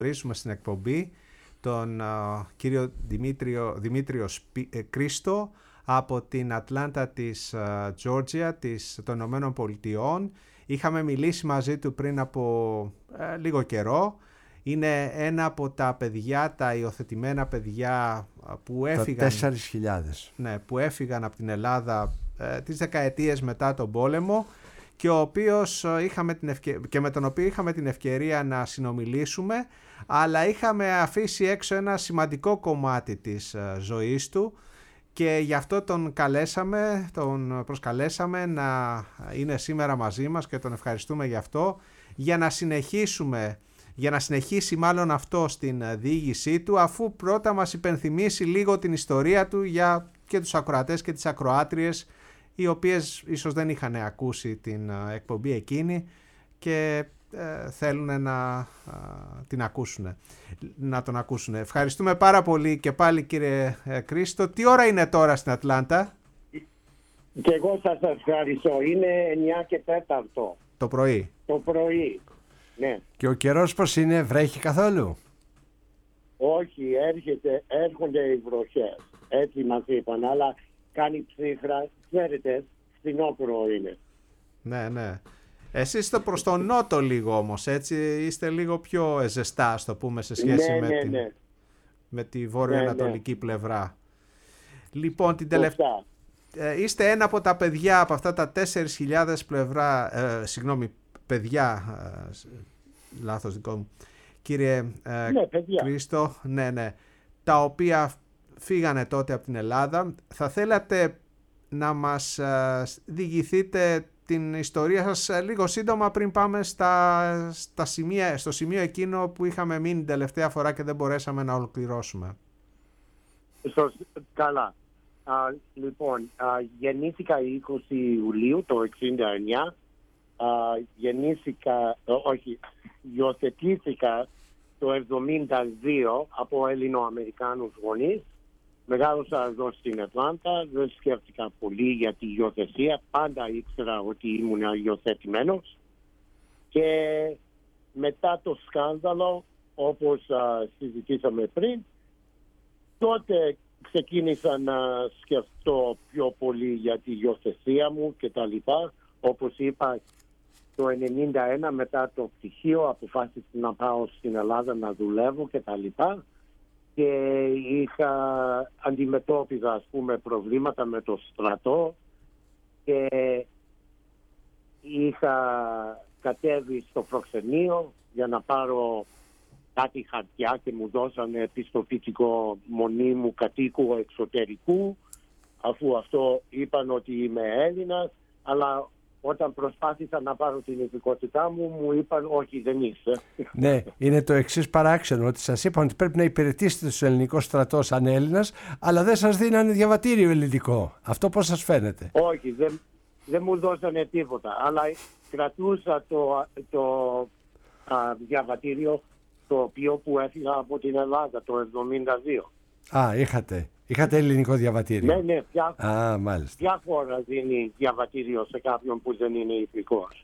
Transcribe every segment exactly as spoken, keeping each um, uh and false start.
καλωσορίσουμε στην εκπομπή τον uh, κύριο Δημήτριο, Δημήτριο Σπι, ε, Κρίστο από την Ατλάντα της Τζόρτζια, uh, της, των Ηνωμένων Πολιτειών. Είχαμε μιλήσει μαζί του πριν από ε, λίγο καιρό. Είναι ένα από τα παιδιά, τα υιοθετημένα παιδιά που έφυγαν, τέσσερις χιλιάδες. Ναι, που έφυγαν από την Ελλάδα ε, τις δεκαετίες μετά τον πόλεμο και, ο οποίος, είχαμε την ευκαι... και με τον οποίο είχαμε την ευκαιρία να συνομιλήσουμε, αλλά είχαμε αφήσει έξω ένα σημαντικό κομμάτι της ε, ζωής του και γι' αυτό τον καλέσαμε, τον προσκαλέσαμε να είναι σήμερα μαζί μας και τον ευχαριστούμε γι' αυτό, για να συνεχίσουμε, για να συνεχίσει μάλλον αυτό στην διήγησή του, αφού πρώτα μας υπενθυμίσει λίγο την ιστορία του για και τους ακροατές και τις ακροάτριες, οι οποίες ίσως δεν είχαν ακούσει την εκπομπή εκείνη και ε, θέλουν να ε, την ακούσουν, να τον ακούσουν. Ευχαριστούμε πάρα πολύ και πάλι, κύριε ε, Κρίστο. Τι ώρα είναι τώρα στην Ατλάντα? Και εγώ σας ευχαριστώ. Είναι εννιά και τέταρτο. Το πρωί. Το πρωί, ναι. Και ο καιρός πώς είναι, βρέχει καθόλου? Όχι, έρχεται, έρχονται οι βροχές. Έτσι μας είπαν, αλλά κάνει ψύχρα. Ξέρετε, φθινόπωρο είναι. Ναι, ναι. Εσείς είστε προς τον νότο λίγο όμως, έτσι, είστε λίγο πιο ζεστά, ας το πούμε, σε σχέση ναι, με, ναι, την, ναι. με τη βόρειο-ανατολική ναι, ναι. πλευρά. Λοιπόν, την τελευταία... Ε, είστε ένα από τα παιδιά από αυτά τα τέσσερις χιλιάδες πλευρά, ε, συγγνώμη, παιδιά, ε, λάθος δικό μου, κύριε ε, ναι, Κρίστο, ναι, ναι, τα οποία φύγανε τότε από την Ελλάδα. Θα θέλατε να μας ε, διηγηθείτε την ιστορία σας λίγο σύντομα πριν πάμε στα, στα σημεία, στο σημείο εκείνο που είχαμε μείνει την τελευταία φορά και δεν μπορέσαμε να ολοκληρώσουμε. Καλά. Α, λοιπόν, α, γεννήθηκα είκοσι Ιουλίου το εξήντα εννιά. Α, γεννήθηκα, όχι, υιοθετήθηκα το εβδομήντα δύο από Έλληνο-Αμερικάνους γονείς. Μεγάλωσα εδώ στην Ατλάντα, δεν σκέφτηκα πολύ για τη υιοθεσία. Πάντα ήξερα ότι ήμουν υιοθετημένος. Και μετά το σκάνδαλο, όπως α, συζητήσαμε πριν, τότε ξεκίνησα να σκεφτώ πιο πολύ για τη υιοθεσία μου και τα λοιπά. Όπως είπα, το ενενήντα ένα μετά το πτυχίο αποφάσισα να πάω στην Ελλάδα να δουλεύω και τα λοιπά. Και είχα αντιμετώπιζα, ας πούμε, προβλήματα με το στρατό και είχα κατέβει στο προξενείο για να πάρω κάτι χαρτιά και μου δώσανε πιστοποιητικό μονίμου κατοίκου εξωτερικού, αφού αυτό είπαν ότι είμαι Έλληνας, αλλά όταν προσπάθησα να πάρω την υπηκότητά μου, μου είπαν όχι, δεν είσαι. Ναι, είναι το εξής παράξενο, ότι σας είπαν ότι πρέπει να υπηρετήσετε στο ελληνικό στρατό σαν Έλληνας, αλλά δεν σας δίνανε διαβατήριο ελληνικό. Αυτό πώς σας φαίνεται? Όχι, δεν, δεν μου δώσανε τίποτα, αλλά κρατούσα το, το α, διαβατήριο το οποίο που έφυγα από την Ελλάδα το εβδομήντα δύο. Α, είχατε. Είχατε ελληνικό διαβατήριο. Ναι, ναι, ποια, Α, μάλιστα. ποια χώρα δίνει διαβατήριο σε κάποιον που δεν είναι υπηκός?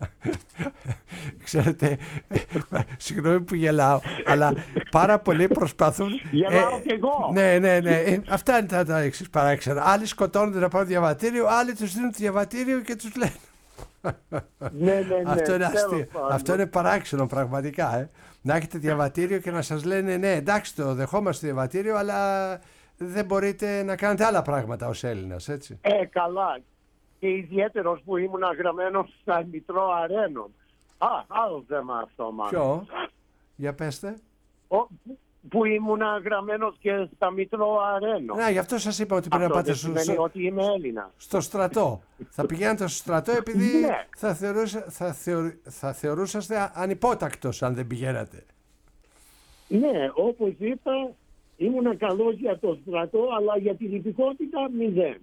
Ξέρετε, συγγνώμη που γελάω, αλλά πάρα πολλοί προσπαθούν. Γελάω ε, κι εγώ. Ναι, ναι, ναι. Ε, αυτά είναι τα, τα εξής παράξενα. Άλλοι σκοτώνονται να πάρουν διαβατήριο, άλλοι τους δίνουν το διαβατήριο και τους λένε. Ναι, ναι, ναι. Αυτό είναι αστείο. Αυτό είναι παράξενο πραγματικά. Ε. Να έχετε διαβατήριο και να σας λένε ναι, εντάξει, το δεχόμαστε διαβατήριο, αλλά δεν μπορείτε να κάνετε άλλα πράγματα ως Έλληνας, έτσι. Ε, καλά. Και ιδιαίτερος που ήμουν γραμμένος στα Μητρό Αρένων. Α, άλλο θέμα αυτό μάλλον. Ποιο? Για πέστε. Ο, που ήμουν γραμμένος και στα Μητρό Αρένων. Ναι, γι' αυτό σας είπα ότι πρέπει να πάτε στο, στο, ότι είμαι Έλληνα. στο στρατό. Θα πηγαίνετε στο στρατό επειδή ναι. θα, θεωρούσα, θα, θεωρ, θα θεωρούσαστε ανυπότακτος αν δεν πηγαίνατε. Ναι, όπως είπα, ήμουν καλός για το στρατό, αλλά για την υπηκότητα μηδέν.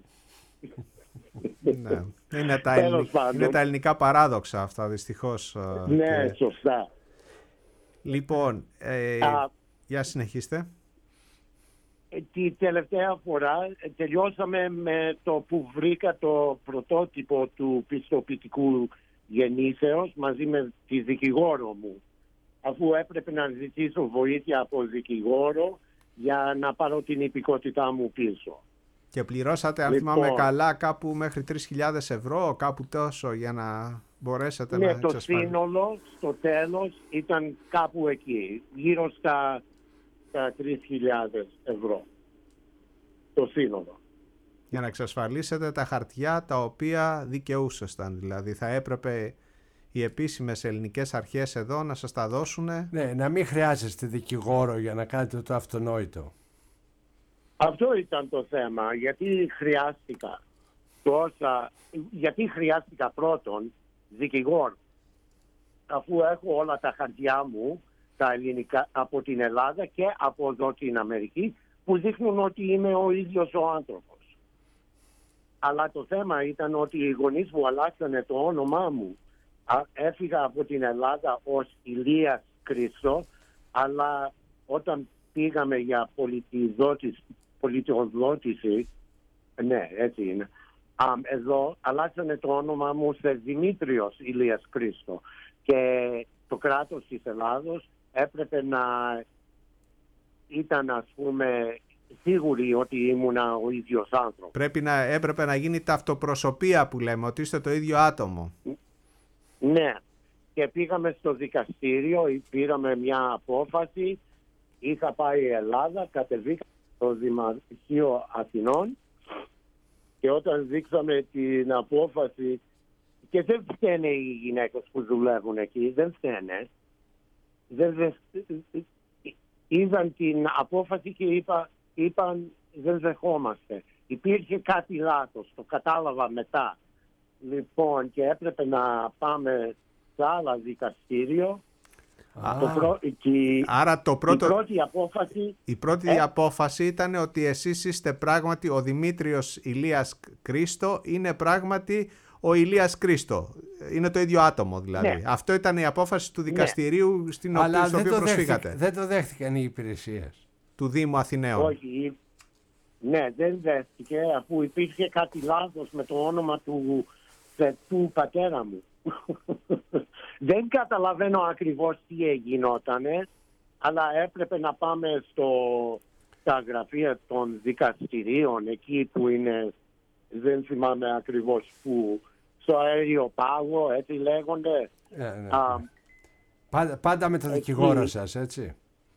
Ναι. Είναι, τα ελληνικά, είναι τα ελληνικά παράδοξα αυτά, δυστυχώς. Ναι, και... σωστά. Λοιπόν, ε, Α, για συνεχίστε. Τη τελευταία φορά τελειώσαμε με το που βρήκα το πρωτότυπο του πιστοποιητικού γεννήσεως μαζί με τη δικηγόρο μου. αφού έπρεπε να ζητήσω βοήθεια από δικηγόρο για να πάρω την υπηκότητά μου πίσω. Και πληρώσατε, αν Λοιπόν, θυμάμαι καλά, κάπου μέχρι τρεις χιλιάδες ευρώ, κάπου τόσο, για να μπορέσετε ναι, να το εξασφαλίσετε. σύνολο στο τέλος ήταν κάπου εκεί, γύρω στα, στα τρεις χιλιάδες ευρώ. Το σύνολο. Για να εξασφαλίσετε τα χαρτιά τα οποία δικαιούσασταν. Δηλαδή θα έπρεπε οι επίσημες ελληνικές αρχές εδώ να σας τα δώσουν. Ναι, να μην χρειάζεστε δικηγόρο για να κάνετε το αυτονόητο. Αυτό ήταν το θέμα, γιατί χρειάστηκα τόσα, γιατί χρειάστηκα πρώτον δικηγόρο, αφού έχω όλα τα χαρτιά μου, τα ελληνικά, από την Ελλάδα και από εδώ την Αμερική, που δείχνουν ότι είμαι ο ίδιος ο άνθρωπος. Αλλά το θέμα ήταν ότι οι γονείς μου αλλάξανε το όνομά μου. Έφυγα από την Ελλάδα ως Ηλίας Κρίστο, αλλά όταν πήγαμε για πολιτιοδότηση, ναι, έτσι είναι, α, εδώ αλλάξανε το όνομα μου σε Δημήτριος Ηλίας Κρίστο και το κράτος της Ελλάδος έπρεπε να ήταν, ας πούμε, σίγουροι ότι ήμουνα ο ίδιος άνθρωπος. Πρέπει να, έπρεπε να γίνει ταυτοπροσωπία που λέμε, ότι είστε το ίδιο άτομο. Ναι, και πήγαμε στο δικαστήριο, πήραμε μια απόφαση, είχα πάει η Ελλάδα, κατεβήκα στο Δημαρχείο Αθηνών και όταν δείξαμε την απόφαση, και δεν φταίνε οι γυναίκες που δουλεύουν εκεί, δεν φταίνε, δεν, δεν, είδαν την απόφαση και είπα, είπαν δεν δεχόμαστε. Υπήρχε κάτι λάθος, το κατάλαβα μετά. Λοιπόν, και έπρεπε να πάμε σε άλλα δικαστήριο. Α, το πρω... και... Άρα το πρώτο... η πρώτη απόφαση... Η πρώτη ε... απόφαση ήταν ότι εσείς είστε πράγματι ο Δημήτριος Ηλίας Κρίστο, είναι πράγματι ο Ηλίας Κρίστο. Είναι το ίδιο άτομο δηλαδή. Ναι. Αυτό ήταν η απόφαση του δικαστηρίου, ναι, στην οποία, στο οποίο προσφύγατε. Δέχτηκε, δεν το δέχτηκαν οι υπηρεσίες του Δήμου Αθηναίων. Όχι. Ναι, δεν δέχτηκε, αφού υπήρχε κάτι λάθος με το όνομα του, του πατέρα μου. Δεν καταλαβαίνω ακριβώς τι έγινότανε, αλλά έπρεπε να πάμε στο, στα γραφεία των δικαστηρίων, εκεί που είναι, δεν θυμάμαι ακριβώς που, στο αέριο πάγο, έτσι λέγονται. Ναι, ναι. Α, πάντα, πάντα με το εκεί, δικηγόρο σας, έτσι.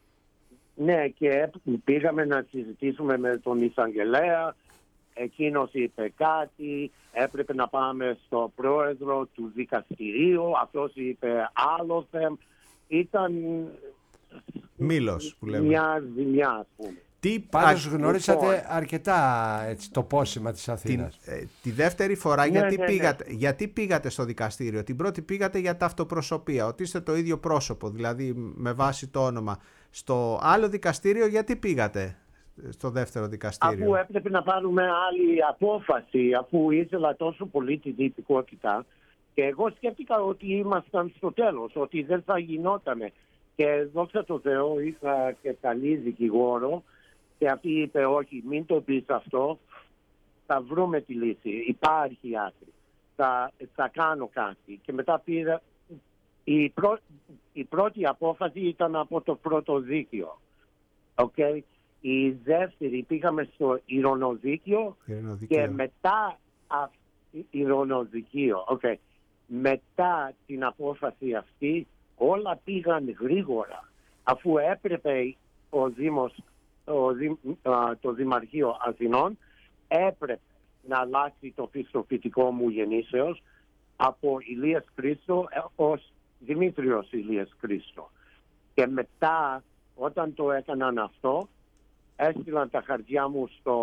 Ναι, και πήγαμε να συζητήσουμε με τον εισαγγελέα. Εκείνος είπε κάτι, έπρεπε να πάμε στο πρόεδρο του δικαστηρίου, αυτός είπε άλλο θέμα. Ήταν μήλος που λέμε. Μια ζημιά, ας πούμε. Τι πάντως γνωρίσατε λοιπόν αρκετά έτσι, το πόσημα της Αθήνας. Τη, ε, τη δεύτερη φορά, ναι, γιατί, ναι, πήγατε, ναι. γιατί πήγατε στο δικαστήριο? Την πρώτη πήγατε για ταυτοπροσωπία, ότι είστε το ίδιο πρόσωπο, δηλαδή με βάση το όνομα. Στο άλλο δικαστήριο γιατί πήγατε στο δεύτερο δικαστήριο? Αφού έπρεπε να πάρουμε άλλη απόφαση, αφού ήθελα τόσο πολύ την υπηκότητα, και εγώ σκέφτηκα ότι ήμασταν στο τέλος, ότι δεν θα γινότανε. Και δόξα τω Θεώ είχα και καλή δικηγόρο και αυτή είπε όχι, μην το πεις αυτό, θα βρούμε τη λύση, υπάρχει άκρη, θα, θα κάνω κάτι. Και μετά πήρα, η, πρω, η πρώτη απόφαση ήταν από το πρώτο δίκαιο. Okay. Η δεύτερη πήγαμε στο ειρηνοδίκαιο και μετά α, ειρηνοδικείο. Okay. Μετά την απόφαση αυτή όλα πήγαν γρήγορα, αφού έπρεπε ο Δήμος, ο Δήμ, α, το Δημαρχείο Αθηνών έπρεπε να αλλάξει το πιστοποιητικό μου γεννήσεως από Ηλίας Κρίστο ως Δημήτριος Ηλίας Κρίστο. Και μετά όταν το έκαναν αυτό, έστειλαν τα χαρτιά μου στο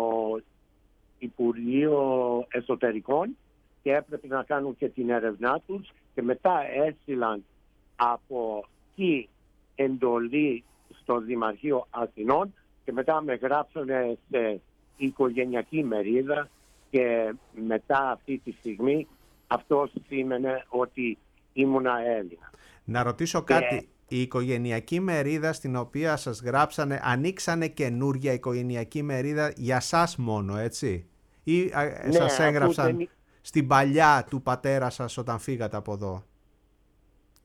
Υπουργείο Εσωτερικών και έπρεπε να κάνουν και την έρευνά τους και μετά έστειλαν από εκεί εντολή στο Δημαρχείο Αθηνών και μετά με γράψανε σε οικογενειακή μερίδα και μετά αυτή τη στιγμή αυτό σήμαινε ότι ήμουνα Έλληνα. Να ρωτήσω και... κάτι. Η οικογενειακή μερίδα στην οποία σας γράψανε, ανοίξανε καινούρια οικογενειακή μερίδα για σας μόνο, έτσι? Ή ναι, σας έγραψαν δεν... στην παλιά του πατέρα σας όταν φύγατε από εδώ?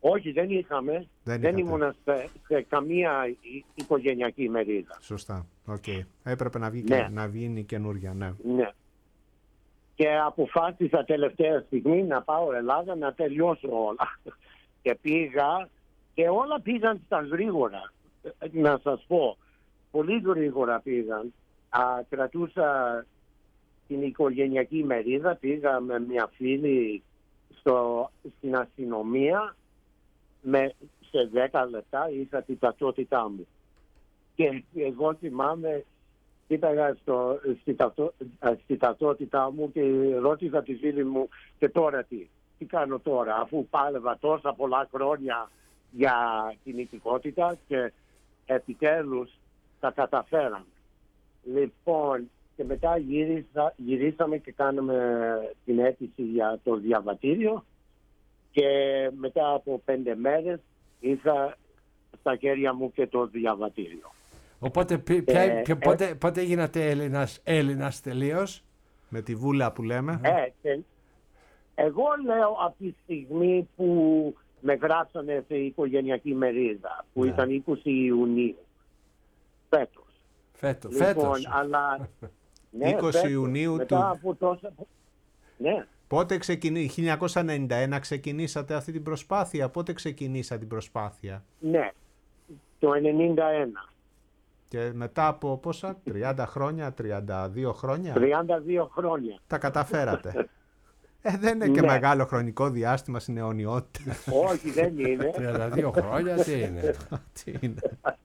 Όχι, δεν είχαμε. Δεν, δεν ήμουν σε, σε καμία οικογενειακή μερίδα. Σωστά. Okay. Έπρεπε να βγει, ναι. να βγει καινούργια. Ναι. ναι. Και αποφάσισα τελευταία στιγμή να πάω Ελλάδα να τελειώσω όλα. Και πήγα και όλα πήγαν στα γρήγορα. Να σας πω, πολύ γρήγορα πήγαν. Α, κρατούσα την οικογενειακή μερίδα, πήγα με μια φίλη στο, στην αστυνομία, με, σε δέκα λεπτά είχα την ταυτότητά μου. Και εγώ θυμάμαι, κοίταγα στο, στη, ταυτό, στη ταυτότητά μου και ρώτησα τη φίλη μου, και τώρα τι, τι κάνω τώρα, αφού πάλευα τόσα πολλά χρόνια για την ηθικότητα και επιτέλους τα καταφέραμε. Λοιπόν, και μετά γύρισα, γυρίσαμε και κάναμε την αίτηση για το διαβατήριο και μετά από πέντε μέρες είχα στα χέρια μου και το διαβατήριο. Οπότε ποια, ε, ποιο, ε, πότε, πότε γίνατε Έλληνας, Έλληνας τελείως? Με τη βούλα που λέμε. Ε, ε, εγώ λέω από τη στιγμή που με γράψανε σε οικογενειακή μερίδα, που ναι. ήταν είκοσι Ιουνίου, φέτος. Φέτος, λοιπόν, φέτος. Αλλά, ναι, είκοσι φέτος, Ιουνίου μετά του... από τόσα... Ναι. Πότε ξεκινήσατε, χίλια εννιακόσια ενενήντα ένα ξεκινήσατε αυτή την προσπάθεια, πότε ξεκινήσατε την προσπάθεια? Ναι, το ενενήντα ένα. Και μετά από πόσα, τριάντα χρόνια, τριάντα δύο χρόνια. τριάντα δύο χρόνια. Τα καταφέρατε. Ε, δεν είναι και ναι. μεγάλο χρονικό διάστημα στην αιωνιότητα. Όχι, δεν είναι. τριάντα δύο χρόνια τι είναι. Τι είναι.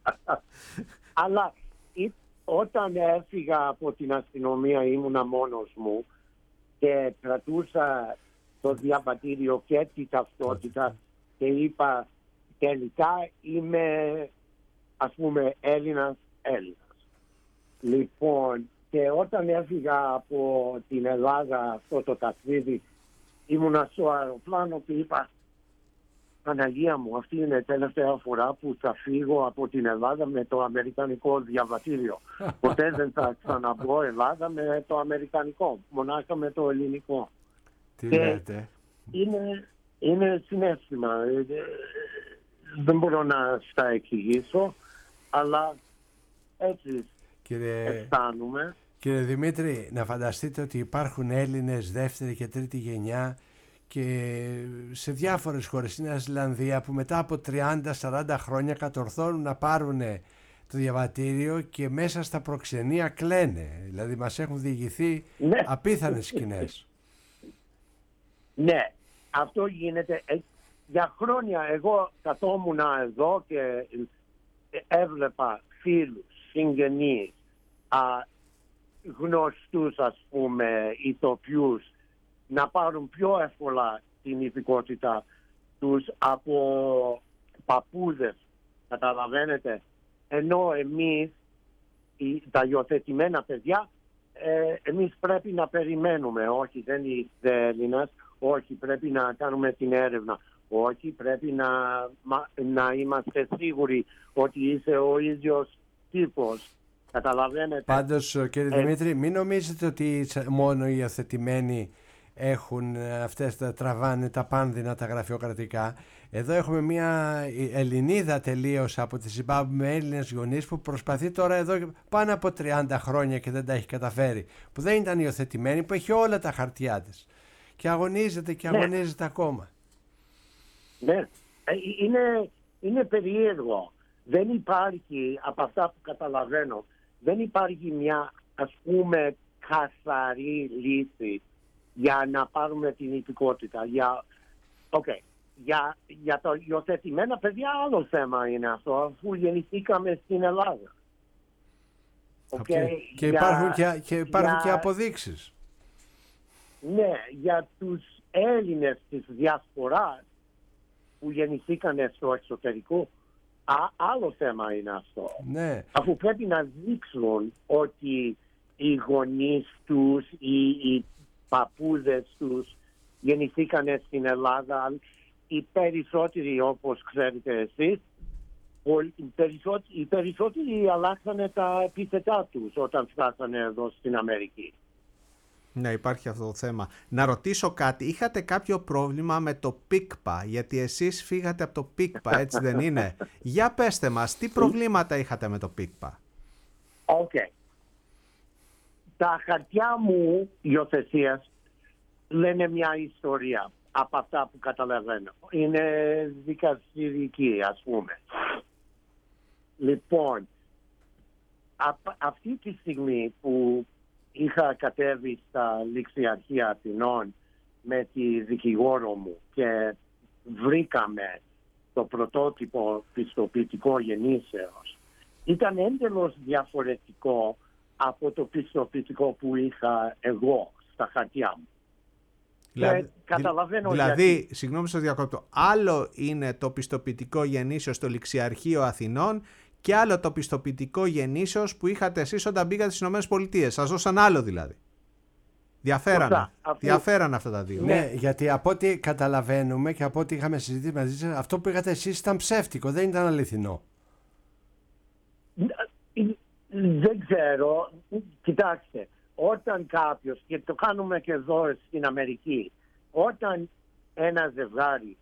Αλλά όταν έφυγα από την αστυνομία ήμουνα μόνος μου και κρατούσα το διαβατήριο και την ταυτότητα και είπα τελικά είμαι, ας πούμε, Έλληνας Έλληνας. Λοιπόν, και όταν έφυγα από την Ελλάδα αυτό το ταξίδι ήμουνα στο αεροπλάνο και είπα Παναγία μου, αυτή είναι η τελευταία φορά που θα φύγω από την Ελλάδα με το αμερικανικό διαβατήριο. Ποτέ δεν θα ξαναμπω Ελλάδα με το αμερικανικό, μονάχα με το ελληνικό. Τι και λέτε. Είναι, είναι συναίσθημα. Δεν μπορώ να στα εξηγήσω, αλλά έτσι κύριε, αισθάνομαι. Κύριε Δημήτρη, να φανταστείτε ότι υπάρχουν Έλληνες δεύτερη και τρίτη γενιά και σε διάφορες χώρες, στην Ισλανδία, που μετά από τριάντα σαράντα χρόνια κατορθώνουν να πάρουν το διαβατήριο και μέσα στα προξενία κλαίνε. Δηλαδή μας έχουν διηγηθεί ναι. απίθανες σκηνές. Ναι, αυτό γίνεται. Ε, για χρόνια εγώ καθόμουν εδώ και έβλεπα φίλους, συγγενείς, α, γνωστούς ας πούμε ηθοποιούς να πάρουν πιο εύκολα την υπηκότητα τους από παππούδες, καταλαβαίνετε, ενώ εμείς οι, τα υιοθετημένα παιδιά ε, εμείς πρέπει να περιμένουμε, όχι δεν είστε Έλληνας, όχι πρέπει να κάνουμε την έρευνα, όχι πρέπει να, να είμαστε σίγουροι ότι είσαι ο ίδιος τύπος. Καταλαβαίνετε. Πάντως κύριε ε, Δημήτρη, μην νομίζετε ότι μόνο οι υιοθετημένοι έχουν αυτές τα τραβάνε τα πάνδυνα τα γραφειοκρατικά. Εδώ έχουμε μια Ελληνίδα τελείως από τη Ζιμπάμπουε με Έλληνες γονείς που προσπαθεί τώρα εδώ πάνω από τριάντα χρόνια και δεν τα έχει καταφέρει, που δεν ήταν υιοθετημένη, που έχει όλα τα χαρτιά της και αγωνίζεται και αγωνίζεται ναι. ακόμα. Ναι, είναι, είναι περίεργο. Δεν υπάρχει, από αυτά που καταλαβαίνω, δεν υπάρχει μια ας πούμε καθαρή λύση για να πάρουμε την υπηκότητα. Για, okay. για, για τα υιοθετημένα παιδιά άλλο θέμα είναι αυτό, αφού γεννηθήκαμε στην Ελλάδα. Okay. Okay. Και υπάρχουν, για, και, και, υπάρχουν για, και αποδείξεις. Ναι, για τους Έλληνες της διασποράς που γεννηθήκαν στο εξωτερικό, Α, άλλο θέμα είναι αυτό. Ναι. Αφού πρέπει να δείξουν ότι οι γονείς τους, οι, οι παππούδες τους γεννηθήκαν στην Ελλάδα. Οι περισσότεροι, όπως ξέρετε εσείς, οι περισσότεροι, οι περισσότεροι αλλάξανε τα επίθετά τους όταν φτάσανε εδώ στην Αμερική. Ναι, υπάρχει αυτό το θέμα. Να ρωτήσω κάτι, είχατε κάποιο πρόβλημα με το ΠΙΚΠΑ, γιατί εσείς φύγατε από το ΠΙΚΠΑ, έτσι δεν είναι? Για πέστε μας, τι προβλήματα είχατε με το ΠΙΚΠΑ? Οκ. Okay. Τα χαρτιά μου υιοθεσίας λένε μια ιστορία από αυτά που καταλαβαίνω. Είναι δικαστηρική, ας πούμε. Λοιπόν, α, αυτή τη στιγμή που είχα κατέβει στα Ληξιαρχεία Αθηνών με τη δικηγόρο μου και βρήκαμε το πρωτότυπο πιστοποιητικό γεννήσεως, ήταν εντελώς διαφορετικό από το πιστοποιητικό που είχα εγώ στα χαρτιά μου. Δηλαδή, και καταλαβαίνω δηλαδή γιατί. Συγγνώμη σας διακόπτω, άλλο είναι το πιστοποιητικό γεννήσεως στο Ληξιαρχείο Αθηνών και άλλο το πιστοποιητικό γεννήσεως που είχατε εσείς όταν μπήκατε στις ΗΠΑ. Σας δώσαν άλλο δηλαδή. Διαφέραν, αφού... διαφέραν αυτά τα δύο. Ναι, ναι, γιατί από ό,τι καταλαβαίνουμε και από ό,τι είχαμε συζητήσει μαζί σας, αυτό που είχατε εσείς ήταν ψεύτικο, δεν ήταν αληθινό. Δεν ξέρω. Κοιτάξτε, όταν κάποιος, και το κάνουμε και εδώ στην Αμερική, όταν ένα ζευγάρι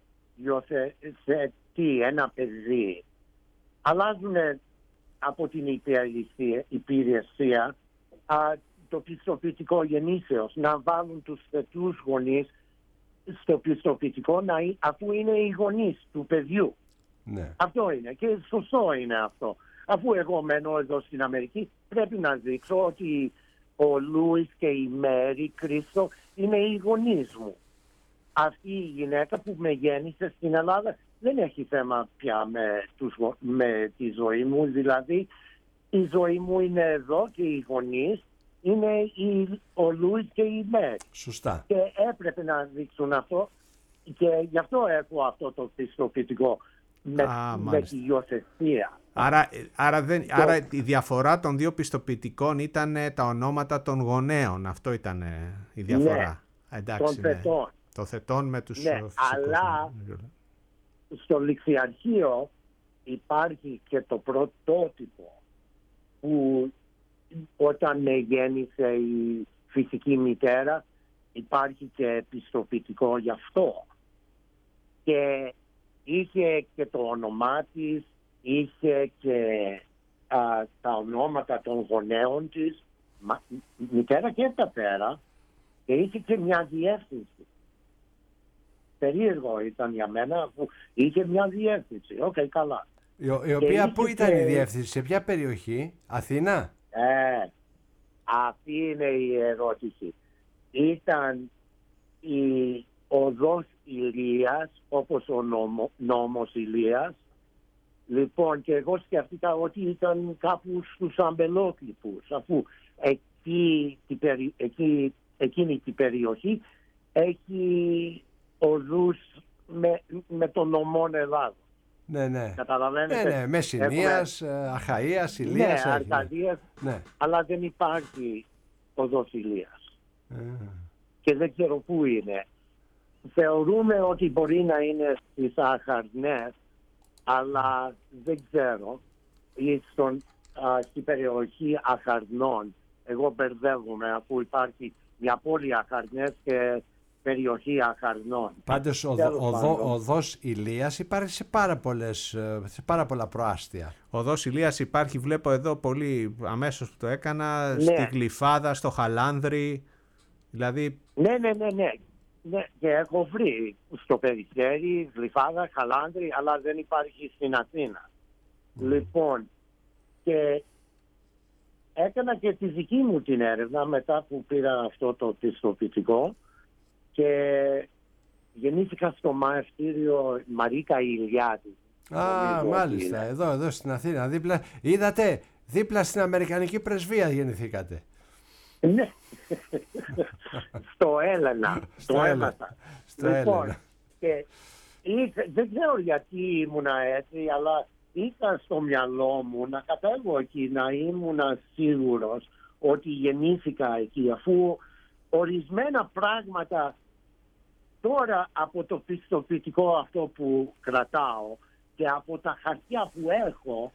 υιοθετεί ένα παιδί, αλλάζουν από την υπηρεσία, υπηρεσία α, το πιστοποιητικό γεννήσεως, να βάλουν τους θετούς γονείς στο πιστοποιητικό, να, αφού είναι οι γονείς του παιδιού. Ναι. Αυτό είναι και σωστό είναι αυτό. Αφού εγώ μένω εδώ στην Αμερική, πρέπει να δείξω ότι ο Λούις και η Μέρη Κρίστο είναι οι γονείς μου. Αυτή η γυναίκα που με γέννησε στην Ελλάδα δεν έχει θέμα πια με, τους, με τη ζωή μου. Δηλαδή η ζωή μου είναι εδώ και οι γονείς είναι η, ο Λούις και η Μέρη. Σωστά. Και έπρεπε να δείξουν αυτό και γι' αυτό έχω αυτό το πιστοποιητικό με, Α, με τη υιοθεσία. Άρα, άρα, δεν, το... άρα η διαφορά των δύο πιστοποιητικών ήταν τα ονόματα των γονέων. Αυτό ήταν η διαφορά. Ναι, εντάξει, των ναι. θετών. Των θετών με τους ναι, φυσικούς. Αλλά στο Ληξιαρχείο υπάρχει και το πρωτότυπο που όταν με γέννησε η φυσική μητέρα υπάρχει και πιστοποιητικό γι' αυτό. Και είχε και το όνομά της, είχε και α, τα ονόματα των γονέων της, μα, μητέρα και πατέρα, και είχε και μια διεύθυνση. Περίεργο ήταν για μένα που είχε μια διεύθυνση. Οκ, okay, καλά. Η, η οποία πού ήταν και... η διεύθυνση, σε ποια περιοχή? Αθήνα? Ε, αυτή είναι η ερώτηση. Ήταν η οδός Ηλίας, όπως ο νόμο, νόμος Ηλίας. Λοιπόν, και εγώ σκέφτηκα ότι ήταν κάπου στους Αμπελόκληπους, αφού εκεί, εκεί, εκείνη την περιοχή έχει οδούς με, με τον νομόν Ελλάδος. Ναι, ναι. Καταλαβαίνετε. Ναι, ναι, Μεσσηνίας, έχουμε... Αχαΐας, Ηλίας. Ναι, Αρκαδίας, ναι. Αλλά δεν υπάρχει οδός Ηλίας. Mm. Και δεν ξέρω πού είναι. Θεωρούμε ότι μπορεί να είναι στις Αχαρνές, αλλά δεν ξέρω. Στον, α, στην περιοχή Αχαρνών, εγώ μπερδεύομαι αφού υπάρχει μια πόλη Αχαρνές και περιοχή Αχαρνών. Πάντως ο, ο, ο οδός Ηλίας υπάρχει σε πάρα, πολλές, σε πάρα πολλά προάστια. Ο οδός Ηλίας υπάρχει, βλέπω εδώ πολύ αμέσως που το έκανα, ναι. Στη Γλυφάδα, στο Χαλάνδρη, δηλαδή... Ναι, ναι, ναι, ναι. Ναι, και έχω βρει στο Περιστέρι, Γλυφάδα, Χαλάνδρη, αλλά δεν υπάρχει στην Αθήνα. Mm. Λοιπόν, και έκανα και τη δική μου την έρευνα μετά που πήρα αυτό το πιστοποιητικό και γεννήθηκα στο μαεστήριο Μαρίκα Ηλιάδη. Α, μάλιστα, εδώ, εδώ στην Αθήνα. Δίπλα, είδατε, δίπλα στην Αμερικανική πρεσβεία γεννηθήκατε. Ναι, στο Έλενα, στο το έμαθα. Στο λοιπόν, Έλενα. Και είχα, δεν ξέρω γιατί ήμουνα έτσι, αλλά είχα στο μυαλό μου να κατέβω εκεί, να ήμουνα σίγουρος ότι γεννήθηκα εκεί, αφού ορισμένα πράγματα τώρα από το πιστοποιητικό αυτό που κρατάω και από τα χαρτιά που έχω,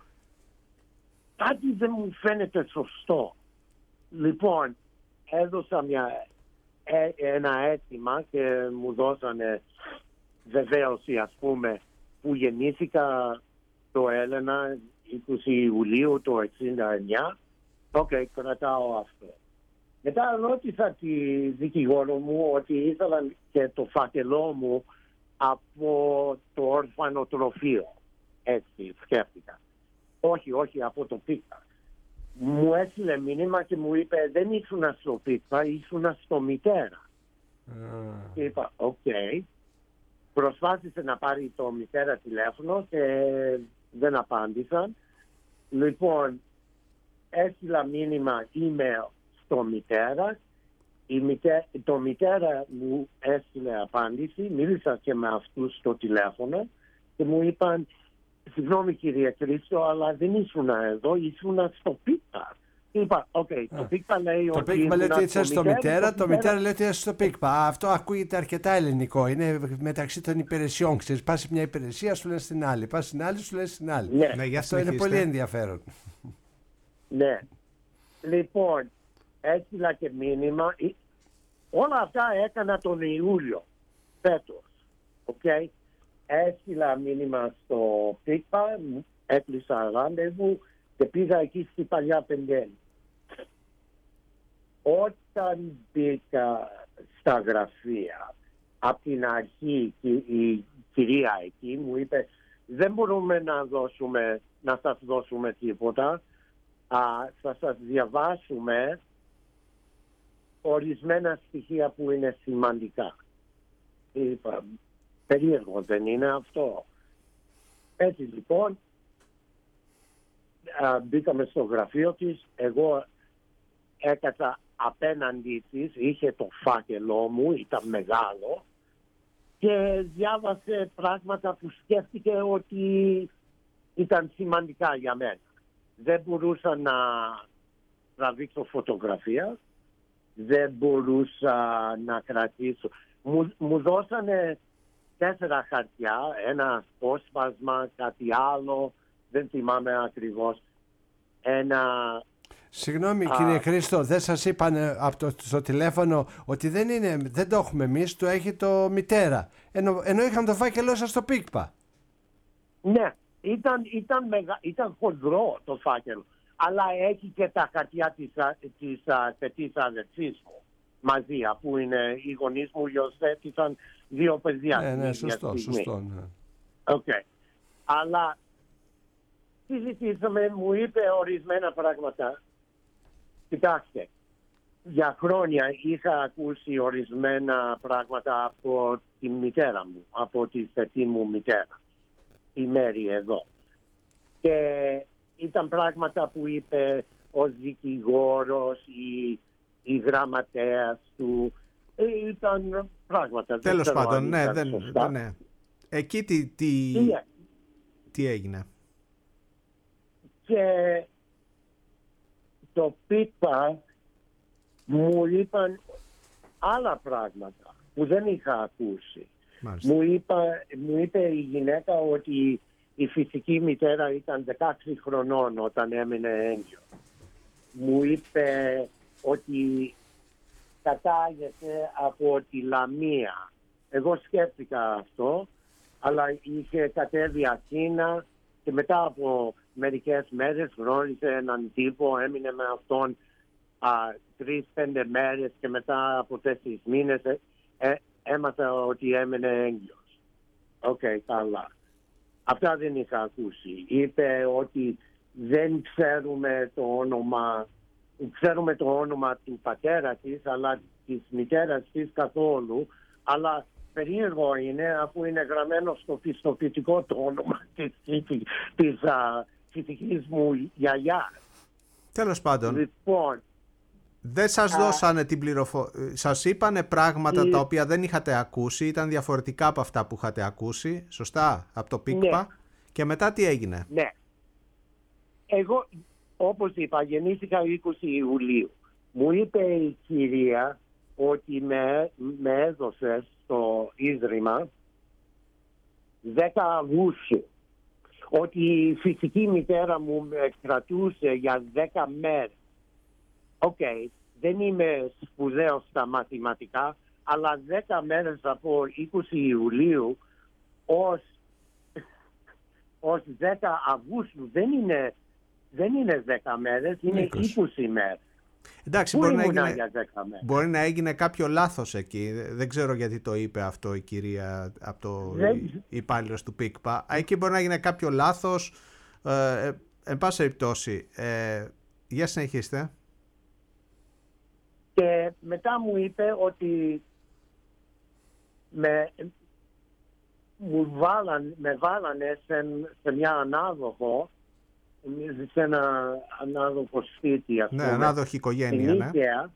κάτι δεν μου φαίνεται σωστό. Λοιπόν, έδωσα μια ε, ένα αίτημα και μου δώσανε βεβαίωση, ας πούμε, που γεννήθηκα το Έλενα είκοσι Ιουλίου του εξήντα εννιά. Οκ, okay, κρατάω αυτό. Μετά ρώτησα τη δικηγόρο μου ότι ήθελαν και το φάκελό μου από το ορφανοτροφείο. Έτσι σκέφτηκα. Όχι, όχι, από το ΠΙΚΠΑ. Μου έστειλε μήνυμα και μου είπε δεν ήσουν στο ΠΙΚΠΑ, ήσουν στο μητέρα. Mm. Και είπα, οκ. Okay. Προσπάθησε να πάρει το μητέρα τηλέφωνο και δεν απάντησαν. Λοιπόν, έστειλα μήνυμα email στο μητέρα. Η μητέρα, το μητέρα μου έστειλε απάντηση. Μίλησα και με αυτούς στο τηλέφωνο και μου είπαν, συγγνώμη κύριε Χρήστο, αλλά δεν ήσουν εδώ, ήσουν στο ΠΙΚΠΑ. Είπα, οκ, okay, το ΠΙΚΠΑ λέει το ότι... Το ΠΙΚΠΑ λέει ότι είσαι στο μητέρα, το μητέρα λέει ότι είσαι στο ΠΙΚΠΑ. Αυτό ακούγεται αρκετά ελληνικό. Είναι μεταξύ των υπηρεσιών. Ξέρεις, πας σε μια υπηρεσία, σου λες στην άλλη. Πας στην άλλη, σου λες στην άλλη. Ναι. Ναι, αυτό είναι πολύ ενδιαφέρον. Ναι. Λοιπόν, έστειλα και μήνυμα. Όλα αυτά έκανα τον Ιούλιο φέτος. Okay. Έστειλα μήνυμα στο ΠΙΚΠΑ, έκλεισα ραντεβού και πήγα εκεί στη Παλιά Πεντέλη. Όταν μπήκα στα γραφεία, από την αρχή η κυρία εκεί μου είπε δεν μπορούμε να, δώσουμε, να σας δώσουμε τίποτα, α, θα σας διαβάσουμε ορισμένα στοιχεία που είναι σημαντικά. Είπα, περίεργο δεν είναι αυτό? Έτσι λοιπόν, α, μπήκαμε στο γραφείο της, εγώ έκατσα απέναντι της, είχε το φάκελό μου, ήταν μεγάλο και διάβασε πράγματα που σκέφτηκε ότι ήταν σημαντικά για μένα. Δεν μπορούσα να τραβήξω φωτογραφία, δεν μπορούσα να κρατήσω. Μου, μου δώσανε τέσσερα χαρτιά, ένα απόσπασμα, κάτι άλλο, δεν θυμάμαι ακριβώς, ένα... Συγγνώμη κύριε Χρήστο, δεν σας είπαν από το, στο τηλέφωνο ότι δεν, είναι, δεν το έχουμε εμείς, το έχει το μητέρα, ενώ, ενώ είχαν το φάκελό σας στο ΠΙΚΠΑ. Ναι, ήταν, ήταν, μεγα, ήταν χοντρό το φάκελο, αλλά έχει και τα χαρτιά της, της τετής αδερφής μου μαζί, αφού είναι οι γονείς μου υιοθέτησαν δύο παιδιά. Ναι, ναι, σωστό, σωστό. Ναι. Okay. Αλλά συζητήσαμε, μου είπε ορισμένα πράγματα. Κοιτάξτε, για χρόνια είχα ακούσει ορισμένα πράγματα από τη μητέρα μου, από τη θετή μου μητέρα, η Μέρη εδώ. Και ήταν πράγματα που είπε ο δικηγόρος, η, η γραμματέας του, ήταν πράγματα. Τέλος πάντων, ναι, δεν, δεν, ναι. Εκεί τι, τι, yeah. τι έγινε? Και το ΠΙΚΠΑ μου είπαν άλλα πράγματα που δεν είχα ακούσει. Μου, είπα, μου είπε η γυναίκα ότι η φυσική μητέρα ήταν δεκαέξι χρονών όταν έμεινε έγκυο. Μου είπε ότι κατάγεται από τη Λαμία. Εγώ σκέφτηκα αυτό, αλλά είχε κατέβει Αθήνα και μετά από μερικές μέρες γνώρισε έναν τύπο, έμεινε με αυτόν τρεις-πέντε μέρες και μετά από τέσσερις μήνες ε, ε, έμαθα ότι έμεινε έγκυος. Οκ, okay, καλά. Αυτά δεν είχα ακούσει. Είπε ότι δεν ξέρουμε το όνομα, ξέρουμε το όνομα του πατέρα της, αλλά της μητέρας της καθόλου, αλλά περίεργο είναι αφού είναι γραμμένο στο πιστοποιητικό το όνομα της, της α, φυσικής μου γιαγιάς. Τέλος πάντων, λοιπόν, δεν σας α, δώσανε την πληροφορία, σας είπανε πράγματα η... τα οποία δεν είχατε ακούσει, ήταν διαφορετικά από αυτά που είχατε ακούσει, σωστά, από το ΠΙΚΠΑ, ναι. Και μετά τι έγινε? Ναι, εγώ όπως είπα γεννήθηκα είκοσι Ιουλίου. Μου είπε η κυρία ότι με, με έδωσε στο Ίδρυμα δέκα Αυγούστου, ότι η φυσική μητέρα μου με κρατούσε για δέκα μέρες. Οκ, okay. δεν είμαι σπουδαίος στα μαθηματικά, αλλά δέκα μέρες από είκοσι Ιουλίου ως, ως δέκα Αυγούστου δεν είναι, δεν είναι δέκα μέρες, είναι είκοσι. είκοσι μέρες. Εντάξει, Πού μπορεί να, ήμουνα έγινε, για δέκα μέρες? μπορεί να έγινε κάποιο λάθος εκεί. Δεν ξέρω γιατί το είπε αυτό η κυρία από το Δεν... υπάλληλος του ΠΙΚΠΑ. Εκεί μπορεί να έγινε κάποιο λάθος. Ε, ε, εν πάση περιπτώσει, ε, για συνεχίστε. Και μετά μου είπε ότι με, μου βάλαν, με βάλανε σε, σε μια ανάδοχο, σε ένα ανάδοχο σπίτι, ας Ναι, πούμε, ανάδοχη οικογένεια, στην ναι. Ίκαια,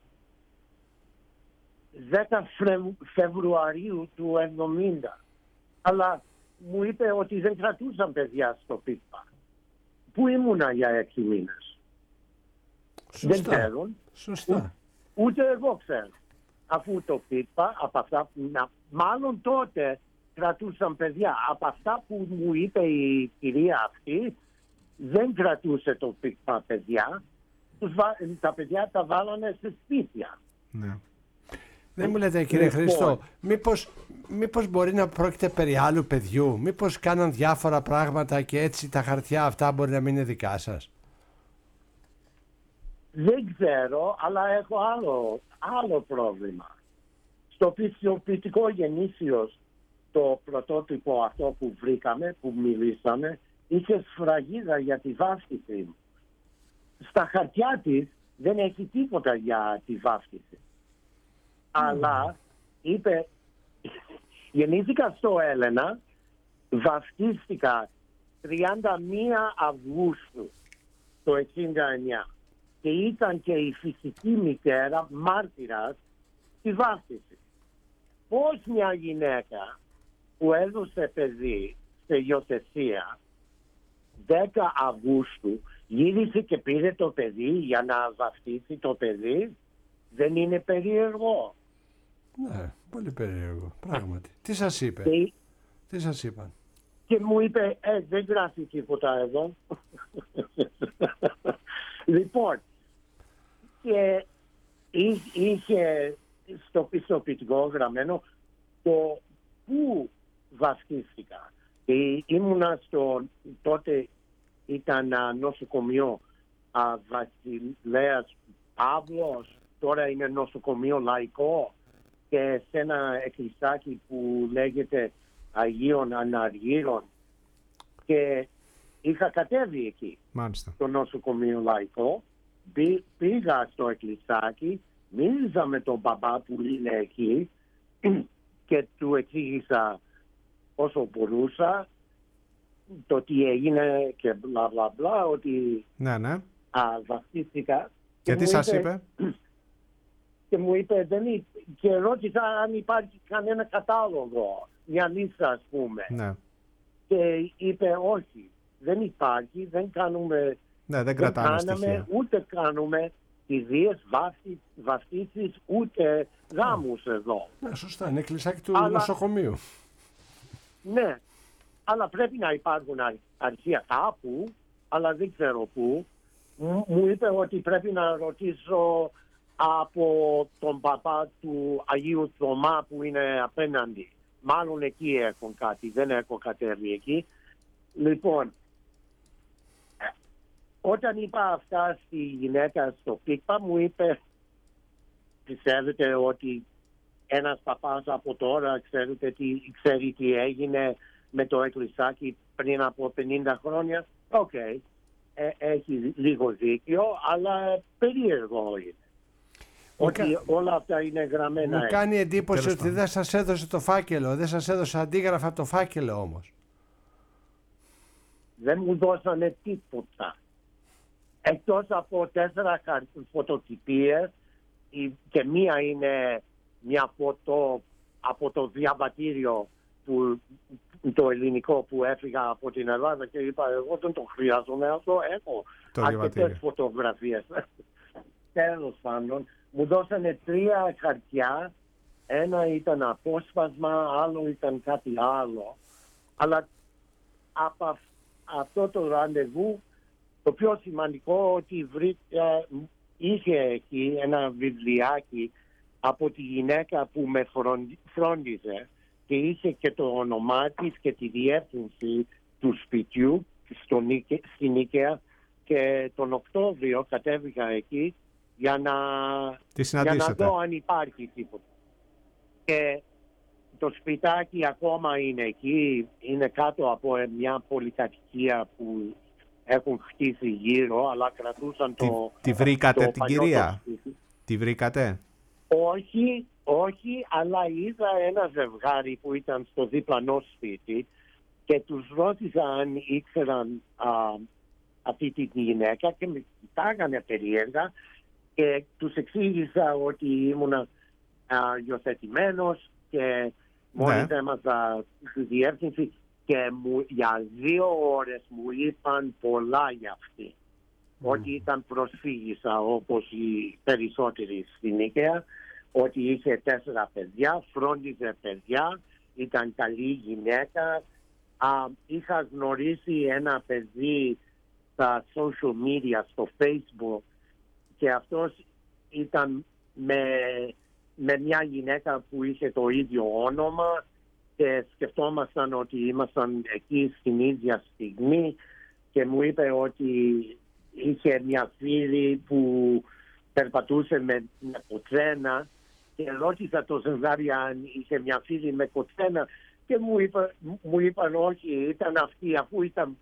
δέκα Φεβρουαρίου του εβδομήντα. Αλλά μου είπε ότι δεν κρατούσαν παιδιά στο ΠΙΚΠΑ. Πού ήμουνα για έξι μήνες? Δεν Σωστά. ξέρουν. Σωστά. Ούτε εγώ ξέρω. Αφού το ΠΙΚΠΑ, από αυτά που, να, μάλλον τότε κρατούσαν παιδιά. Από αυτά που μου είπε η κυρία αυτή, δεν κρατούσε το ΠΙΚΠΑ παιδιά. Τους, τα παιδιά τα βάλανε σε σπίτια. Ναι. Δεν μου λέτε, κύριε Λοιπόν. Χρήστο, μήπως, μήπως μπορεί να πρόκειται περί άλλου παιδιού, μήπως κάναν διάφορα πράγματα και έτσι τα χαρτιά αυτά μπορεί να μην είναι δικά σας? Δεν ξέρω, αλλά έχω άλλο, άλλο πρόβλημα. Στο πιστοποιητικό γεννήσεως, το πρωτότυπο αυτό που βρήκαμε, που μιλήσαμε, είχε σφραγίδα για τη βάφτιση μου. Στα χαρτιά της δεν έχει τίποτα για τη βάφτιση. Mm. Αλλά είπε, γεννήθηκα στο Έλενα, βαφτίστηκα τριάντα μία Αυγούστου το εξήντα εννιά και ήταν και η φυσική μητέρα μάρτυρας στη βάφτιση. Πώς μια γυναίκα που έδωσε παιδί σε υιοθεσία δέκα Αυγούστου γύρισε και πήρε το παιδί για να βαφτίσει το παιδί? Δεν είναι περίεργο? Ναι, πολύ περίεργο, πράγματι. Τι σας είπε? Και, Τι σας είπαν? και μου είπε, ε, δεν γράφει τίποτα εδώ. Λοιπόν, και είχε στο πιστοποιητικό γραμμένο το πού βαφτίστηκα. Και ήμουνα στο, τότε ήταν νοσοκομείο α, Βασιλέας Παύλος, τώρα είναι νοσοκομείο Λαϊκό, και σε ένα εκκλησάκι που λέγεται Αγίων Αναργύρων, και είχα κατέβει εκεί. Μάλιστα. Στο νοσοκομείο Λαϊκό, πήγα στο εκκλησάκι, μίλησα με τον μπαμπά που είναι εκεί και του εξήγησα όσο μπορούσα το τι έγινε και μπλα μπλα μπλα, ότι ναι, ναι. α, βαφτίστηκα. Και, και τι σας είπε? Και μου είπε, δεν είπε, και ρώτησα αν υπάρχει κανένα κατάλογο, μια λίστα ας πούμε. Ναι. Και είπε όχι, δεν υπάρχει, δεν κάνουμε, ναι, δεν κρατάμε δεν κάναμε, στοιχεία. ούτε κάνουμε ιδίες βαφτίσεις, ούτε γάμους εδώ. Ναι, σωστά, είναι εκκλησάκι του Αλλά, νοσοκομείου. Ναι, αλλά πρέπει να υπάρχουν αρ, αρχεία κάπου, αλλά δεν ξέρω πού. Μου, μου είπε ότι πρέπει να ρωτήσω από τον παπά του Αγίου Θωμά που είναι απέναντι. Μάλλον εκεί έχουν κάτι, δεν έχω κατέβει εκεί. Λοιπόν, όταν είπα αυτά στη γυναίκα στο ΠΙΚΠΑ, μου είπε, πιστεύετε ότι ένας παπάς από τώρα ξέρετε τι, ξέρει τι έγινε με το εκκλησάκι πριν από πενήντα χρόνια? Οκ, okay. ε, έχει λίγο δίκιο, αλλά περίεργο είναι. Μου Ότι κα... όλα αυτά είναι γραμμένα. Μου κάνει εντύπωση Τέλος ότι πάντων. δεν σας έδωσε το φάκελο, δεν σας έδωσε αντίγραφα από το φάκελο όμως. Δεν μου δώσανε τίποτα. Εκτός από τέσσερα φωτοτυπίες και μία είναι μια φωτό από το διαβατήριο που, το ελληνικό που έφυγα από την Ελλάδα και είπα εγώ δεν το χρειάζομαι αυτό, έχω αρκετές φωτογραφίες. Τέλος πάντων, μου δώσανε τρία χαρτιά, ένα ήταν απόσπασμα, άλλο ήταν κάτι άλλο, αλλά από αυτό το ραντεβού το πιο σημαντικό ότι βρήκα, είχε εκεί ένα βιβλιάκι από τη γυναίκα που με φρόντιζε και είχε και το όνομά της και τη διεύθυνση του σπιτιού στην Ίκαια, και τον Οκτώβριο κατέβηκα εκεί για να, για να δω αν υπάρχει τίποτα. Και το σπιτάκι ακόμα είναι εκεί, είναι κάτω από μια πολυκατοικία που έχουν χτίσει γύρω, αλλά κρατούσαν το... Τη, τη βρήκατε το την κυρία? Τη βρήκατε? Όχι, όχι, αλλά είδα ένα ζευγάρι που ήταν στο διπλανό σπίτι και τους ρώτησα αν ήξεραν α, αυτή τη γυναίκα και με κοιτάγανε περίεργα και τους εξήγησα ότι ήμουν υιοθετημένος και μόλις ναι. έμαθα τη διεύθυνση, και μου, για δύο ώρες μου είπαν πολλά για αυτή. Mm. Ότι ήταν προσφύγησα όπως οι περισσότεροι στην Ίκαια, ότι είχε τέσσερα παιδιά, φρόντιζε παιδιά, ήταν καλή γυναίκα. Α, είχα γνωρίσει ένα παιδί στα social media, στο Facebook, και αυτός ήταν με, με μια γυναίκα που είχε το ίδιο όνομα και σκεφτόμασταν ότι ήμασταν εκεί στην ίδια στιγμή, και μου είπε ότι είχε μια φίλη που περπατούσε με, με κοτσένα και ρώτησα το ζευγάρι αν είχε μια φίλη με κοτσένα και μου, είπα, μου είπαν όχι, ήταν αυτή, αφού ήταν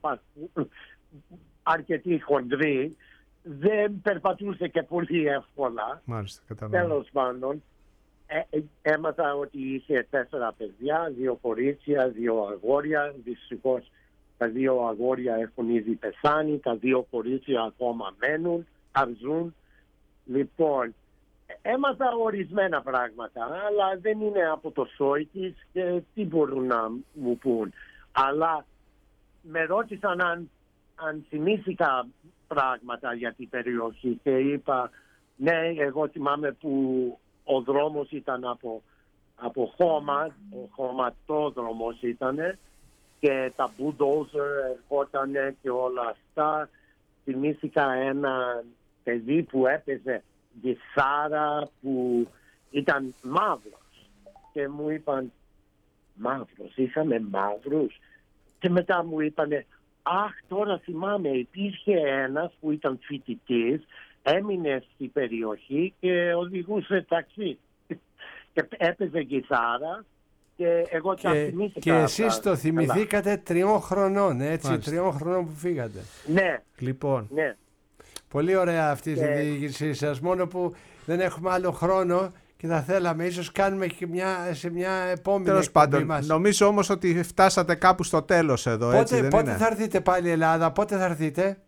αρκετή χοντρή, δεν περπατούσε και πολύ εύκολα. Μάλιστα, κατάλαβα. Τέλος πάντων, ε, ε, έμαθα ότι είχε τέσσερα παιδιά, δύο κορίτσια, δύο αγόρια. Δυστυχώς τα δύο αγόρια έχουν ήδη πεθάνει, τα δύο κορίτσια ακόμα μένουν, αρζούν. Λοιπόν, έμαθα ορισμένα πράγματα, αλλά δεν είναι από το σόι της και τι μπορούν να μου πούν. Αλλά με ρώτησαν αν, αν θυμήθηκα πράγματα για την περιοχή και είπα ναι, εγώ θυμάμαι που ο δρόμος ήταν από, από χώμα, ο χωματόδρομος ήτανε και τα bulldozer ερχότανε και όλα αυτά. Θυμήθηκα ένα παιδί που έπαιζε γισάρα που ήταν μαύρος και μου είπαν μαύρος, είχαμε μαύρους, και μετά μου είπανε αχ, τώρα θυμάμαι, υπήρχε ένας που ήταν φοιτητής, έμεινε στην περιοχή και οδηγούσε ταξί και έπαιζε κιθάρα και εγώ τα θυμήθηκα. Και εσείς το θυμηθήκατε τριών χρονών, έτσι, Μάλιστα. τριών χρονών που φύγατε. Ναι. Λοιπόν. Ναι. Πολύ ωραία αυτή και... η διοίκησή σας, μόνο που δεν έχουμε άλλο χρόνο και θα θέλαμε ίσως κάνουμε και μια, σε μια επόμενη τέλος πάντων, μας. Νομίζω όμως ότι φτάσατε κάπου στο τέλος εδώ, πότε, έτσι δεν πότε είναι? Πότε θα έρθετε πάλι Ελλάδα, πότε θα έρθετε?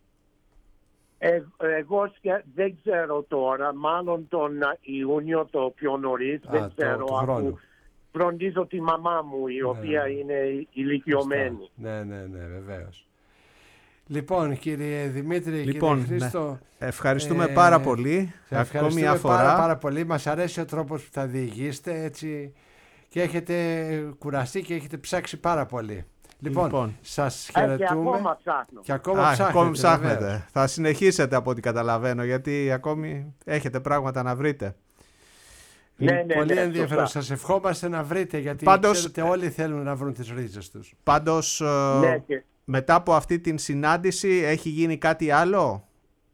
Ε, εγώ δεν ξέρω τώρα, μάλλον τον Ιούνιο το πιο νωρίς, Α, δεν ξέρω, το, το αφού φροντίζω τη μαμά μου η ναι, οποία ναι. είναι ηλικιωμένη. Ναι, ναι, ναι, βεβαίως. Λοιπόν, κύριε Δημήτρη, λοιπόν, κύριε Χρήστο, ναι. ευχαριστούμε ε, πάρα πολύ. Ευχαριστούμε μια φορά. Πάρα, πάρα πολύ. Μας αρέσει ο τρόπος που θα διηγήσετε έτσι και έχετε κουραστεί και έχετε ψάξει πάρα πολύ. Λοιπόν, λοιπόν σας χαιρετούμε. Και ακόμα ψάχνω. Και ακόμα Α, ψάχνετε. Ακόμη ψάχνετε. Θα συνεχίσετε από ό,τι καταλαβαίνω, γιατί ακόμη έχετε πράγματα να βρείτε. Ναι, ναι, πολύ ναι, ενδιαφέρον. Σας ευχόμαστε να βρείτε, γιατί πάντως, ξέρετε, όλοι θέλουν να βρουν τις ρίζες τους. Πάντως, ναι, και... μετά από αυτή την συνάντηση έχει γίνει κάτι άλλο?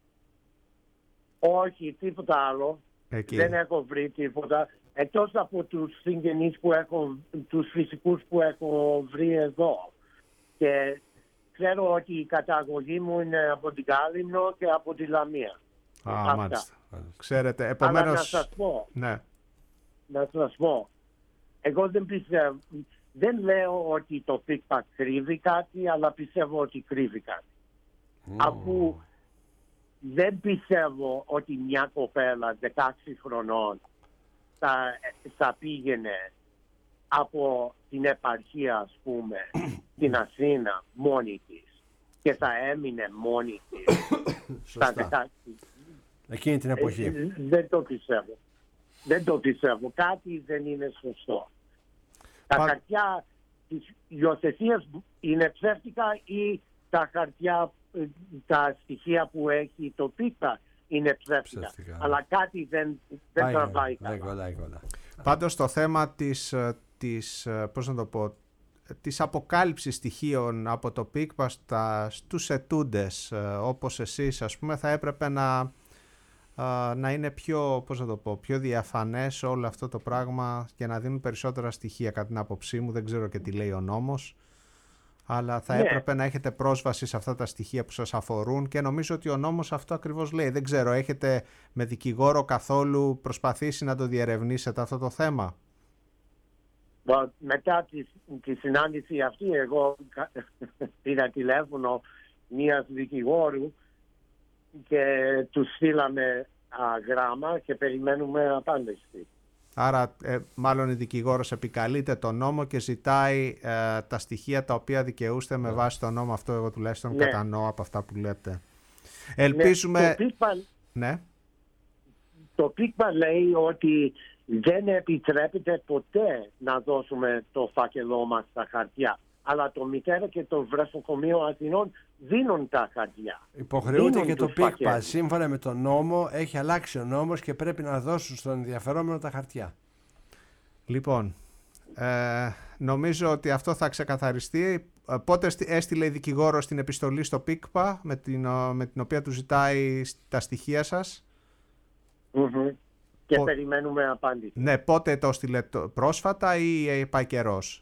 Όχι, τίποτα άλλο. Εκεί. Δεν έχω βρει τίποτα. Εκτός από τους συγγενείς που έχω, τους φυσικούς που έχω βρει εδώ. Και ξέρω ότι η καταγωγή μου είναι από την Κάλυμνο και από τη Λαμία. Α, Αυτά. μάλιστα. Ξέρετε, επομένως... Αλλά να σας πω, ναι. να σας πω, εγώ δεν πιστεύω, δεν λέω ότι το πικπακ κρύβει κάτι, αλλά πιστεύω ότι κρύβει κάτι. Mm. Αφού δεν πιστεύω ότι μια κοπέλα δεκαέξι χρονών θα, θα πήγαινε από την επαρχία, ας πούμε, στην Αθήνα μόνη της και θα έμεινε μόνη της στα δεκαέξι. Εκείνη την εποχή. Ε, δεν το πιστεύω. Δεν το πιστεύω. Κάτι δεν είναι σωστό. Τα Πα... χαρτιά της υιοθεσίας είναι ψεύτικα ή τα χαρτιά, τα στοιχεία που έχει το πίκτα είναι ψεύτικα. Ψεύτικα. Αλλά κάτι δεν, δεν Πάει, τραβάει δεν καλά. κολλάει καλά. Πάντως το θέμα της, της, πώς να το πω, της αποκάλυψης στοιχείων από το πίκπα στα, στους ετούντες όπως εσείς, ας πούμε, θα έπρεπε να, να είναι πιο, πώς να το πω, πιο διαφανές όλο αυτό το πράγμα και να δίνουν περισσότερα στοιχεία κατά την άποψή μου. Δεν ξέρω και τι λέει ο νόμος, αλλά θα Ναι. έπρεπε να έχετε πρόσβαση σε αυτά τα στοιχεία που σας αφορούν και νομίζω ότι ο νόμος αυτό ακριβώς λέει. Δεν ξέρω, έχετε με δικηγόρο καθόλου προσπαθήσει να το διερευνήσετε αυτό το θέμα? Well, μετά τη, τη συνάντηση αυτή, εγώ πήρα τηλέφωνο μίας δικηγόρου και του στείλαμε α, γράμμα και περιμένουμε απάντηση. Άρα ε, μάλλον η δικηγόρος επικαλείται τον νόμο και ζητάει ε, τα στοιχεία τα οποία δικαιούστε με βάση τον νόμο. Αυτό εγώ τουλάχιστον Ναι. κατανοώ από αυτά που λέτε. Ελπίζουμε... Ναι, το πίκπα, Ναι. το πίκπα λέει ότι δεν επιτρέπεται ποτέ να δώσουμε το φάκελό μας στα χαρτιά. Αλλά το μητέρα και το βρεφοκομείο Αθηνών δίνουν τα χαρτιά. Υποχρεούται Δίνουν και το τους πίκπα. φάκελους. Σύμφωνα με τον νόμο, έχει αλλάξει ο νόμος και πρέπει να δώσουν στον ενδιαφερόμενο τα χαρτιά. Λοιπόν, ε, νομίζω ότι αυτό θα ξεκαθαριστεί. Ε, Πότε στι- έστειλε η δικηγόρος την επιστολή στο πίκπα με την, ο- με την οποία του ζητάει τα στοιχεία σας? Μμμ. Και Πο- περιμένουμε απάντηση. Ναι, πότε το έστειλε το- πρόσφατα ή ε, πάει καιρός?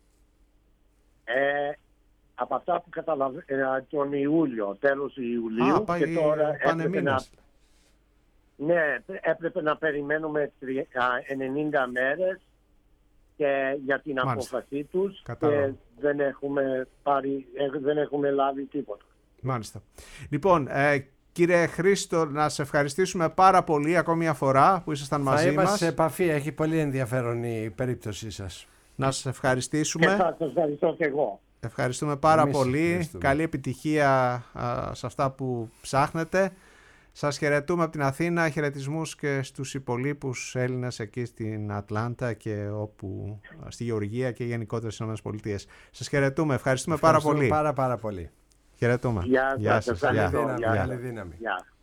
Ε, από αυτά που καταλαβαίνω, τον Ιούλιο, τέλος Ιουλίου. Α, πάει, και τώρα πάνε έπρεπε να, μήνες. ναι, έπρεπε να περιμένουμε τρι- α, ενενήντα μέρες και για την Μάλιστα. απόφασή τους Κατάλαβα. και δεν έχουμε, πάρει, ε, δεν έχουμε λάβει τίποτα. Μάλιστα. Λοιπόν, ε, κύριε Χρήστο, να σε ευχαριστήσουμε πάρα πολύ ακόμη μια φορά που ήσασταν Θα μαζί είμαστε μας. σε επαφή. Έχει πολύ ενδιαφέρον η περίπτωσή σας. Να σας Και ευχαριστήσουμε. θα σας ευχαριστώ και εγώ. Ευχαριστούμε πάρα Εμείς πολύ. ευχαριστούμε. Καλή επιτυχία α, σε αυτά που ψάχνετε. Σας χαιρετούμε από την Αθήνα. Χαιρετισμούς και στους υπολείπους Έλληνες εκεί στην Ατλάντα και όπου, στη Γεωργία και γενικότερα στις ΗΠΑ. Σας χαιρετούμε. Ευχαριστούμε πάρα Ευχαριστούμε πολύ. πάρα πάρα πολύ. Χαιρετούμε. Γεια σας. σας. Καλή Γεια. δύναμη. Καλή δύναμη. Γεια.